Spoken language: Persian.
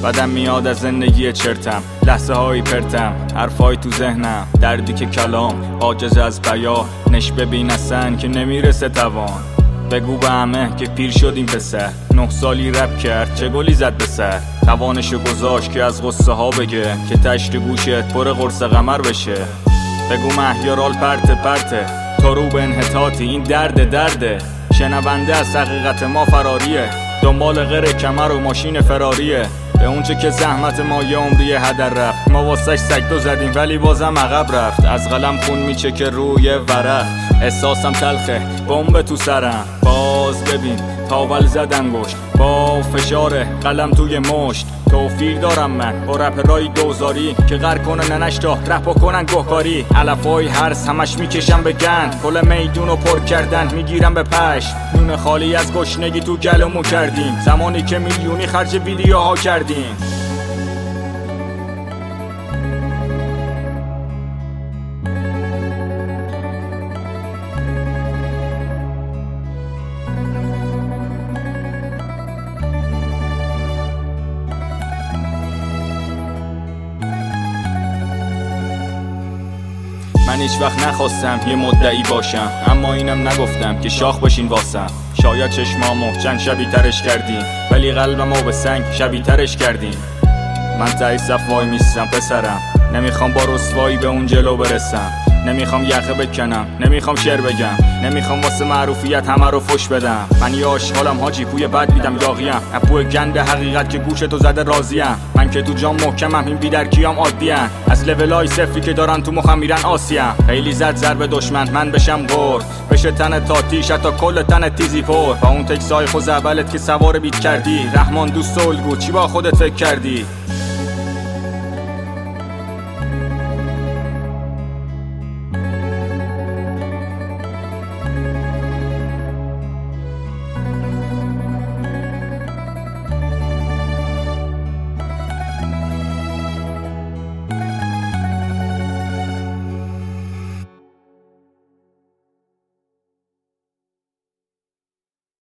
بدم میاد از زندگی چرتم، لحظه های پرتم، حرفای تو ذهنم، دردی که کلام عاجز از بیان، نش ببین اصلا که نمیرسه توان. بگو به همه که پیر شدیم پسر، 9 سالی رپ کرد چه گلی زد به سر، توانشو گذاشت که از غصه ها بگه، که تشت گوشت پر قرص قمر بشه. بگو مهیارال پرته پرته، تو رو به انحطاطی، این درده شنونده از حقیقت ما فراریه، دنبال غیر کمر و ماشین فراریه. به اونچه که زحمت ما یه عمری هدر رفت، ما واسش سگدو زدیم ولی بازم عقب رفت. از قلم خون میچکه روی ورق، احساسم تلخه بمب تو سرم. باز ببین تاول زد انگشت، با فشار قلم توی مشت. توفیر دارم من با رپرای دوزاری، که غر کنه ننش تا رپا کنن گهکاری. علفای هرس همش میکشم به گند، کل میدونو پر کردن میگیرم به پشت. نون خالی از گشنگی تو گلومو کردیم، زمانی که میلیونی خرج ویدیوها کردیم. من هیچ وقت نخواستم یه مدعی باشم، اما اینم نگفتم که شاخ باشین واسم. شاید چشمامو چند شبیه ترش کردیم، ولی قلبمو به سنگ شبیه ترش کردیم. من تایی صف وای میستم پسرم، نمیخوام با رسوایی به اون جلو برسم. نمیخوام یخه بکنم، نمیخوام شعر بگم، نمیخوام واسه معروفیت همه رو فش بدم. من یه آشغالم حاجی، پوی بد میدم یاقیم، پوی گند حقیقت که گوشتو زده راضیم. من که تو جام محکمم، این بیدرکیام عادیم، از لولای صفری که دارن تو مخم میرن آسیم. خیلی زد ضرب دشمن من بشم غر، بشه تن تا تیش تا کل تن تیزی پر. با اون تکسای خوزعبلت که سوار بیت کردی، رحمان دوست الگو چی با خودت فکر کردی؟